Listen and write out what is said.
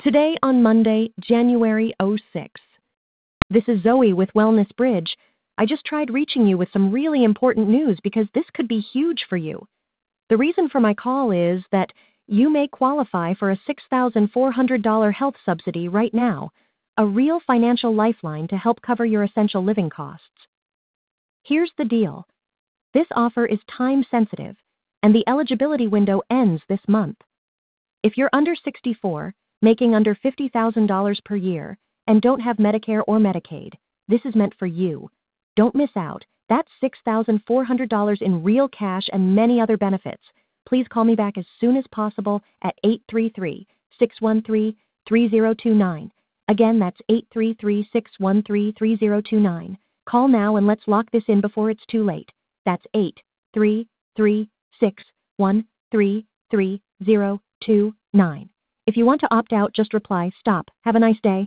Today on Monday, January 6th. This is Zoe with Wellness Bridge. I just tried reaching you with some really important news because this could be huge for you. The reason for my call is that you may qualify for a $6,400 health subsidy right now, a real financial lifeline to help cover your essential living costs. Here's the deal. This offer is time sensitive, and the eligibility window ends this month. If you're under 64, making under $50,000 per year, and don't have Medicare or Medicaid, this is meant for you. Don't miss out. That's $6,400 in real cash and many other benefits. Please call me back as soon as possible at 833-613-3029. Again, that's 833-613-3029. Call now and let's lock this in before it's too late. That's 833-613-3029. If you want to opt out, just reply, "Stop. Have a nice day."